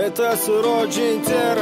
Это Suroj Inter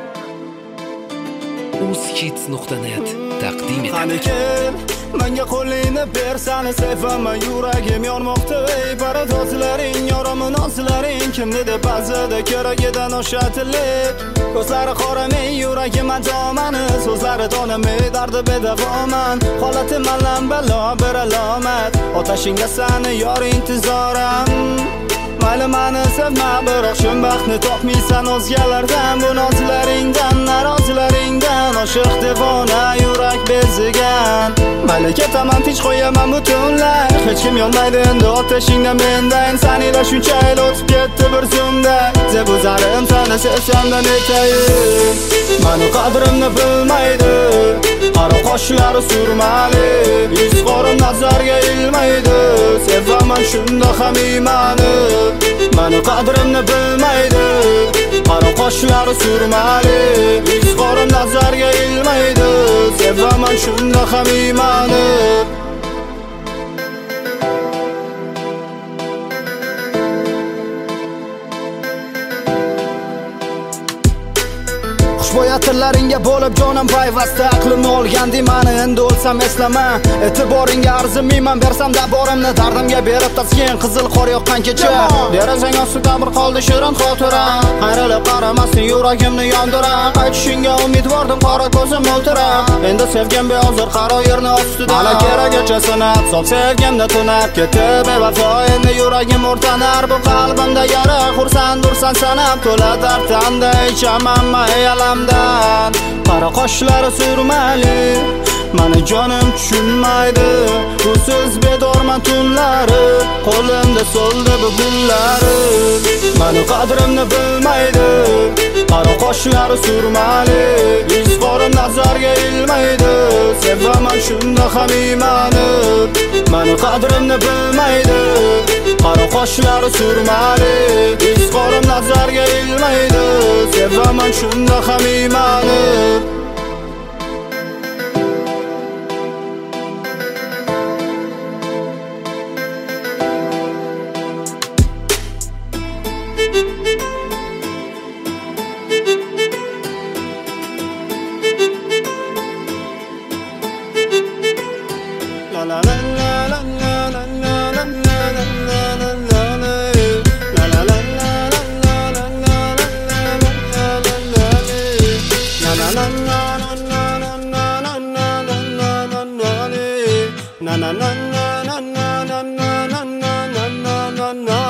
uzhits.net taqdim Qani etadi. kel, menga qo'lingni ber, seni sevaman, yuragim yonmoqda. Ey paradozlaring, yoramin ozlaring, kimni deb ba'zida keragidan o'shatillik. Ko'zlari qoramay, yuragim adomani, so'zlari donamay, dardi bedavoman. Holatim malam balo bir alomat, otashingga seni yor intizoram. Mayli mani sevma, biroq shu baxtni topmaysan o'zgalardan. Bu nozlaringdan, narozilaringdan oshiq devona yurak bezigan. Mayli ketaman, tinch qo'yaman butunlay, hech kim yonmaydi endi otashingda mendan. Sanilar shuncha yil o'tib ketdi bir zumda, zebuzarim seni sevsamda netayin. Mani qadrimni bilmaydi, qora qoshlari surmali, yuz qo'rim nazarga ilmaydi. Sevaman shunda ham iymani, mani qadrimni bilmaydi, qora qoshlari surmali, yuz qo'rim nazarga ilmaydi. Sevaman shunda ham iymani. Boyatlaringga bo'lib jonim payvasta, aqlimni olgandi mani, endi o'lsam eslama. E'tiboringga arzimayman, bersam-da borimni dardimga berib taskin qizil qor yoqqan kecha. Derazang ostida bir qoldi shirin xotira, qayrilib qaramasdan yuragimni yondira. Qaytishingga umidvordim, qora ko'zim o'ltira. Endi sevgim behozir qaro yerni ostida. Mana keragacha sinab, sof sevgimni tunab ketib bevafo, endi yuragim o'rtanar. Bu qalbimda yara, xursandursan sanab, to'la dardanda ichaman mayalam. Qora qoshlari surmali, mani jonim tushunmaydi. Usiz bedorman tunlari, qo'limda so'ldi bu gullari. Mani qadrimni bilmaydi, qora qoshlari surmali, yuz qo'rim nazarga ilmaydi. Sevaman shunda ham iymani, mani qadrimni bilmaydi, qora qoshlari surmali, yuz qo'rim nazarga ilmaydi. Sevaman shunda ham iymani. La la la la la la la na na na na na na na na na na na na na na.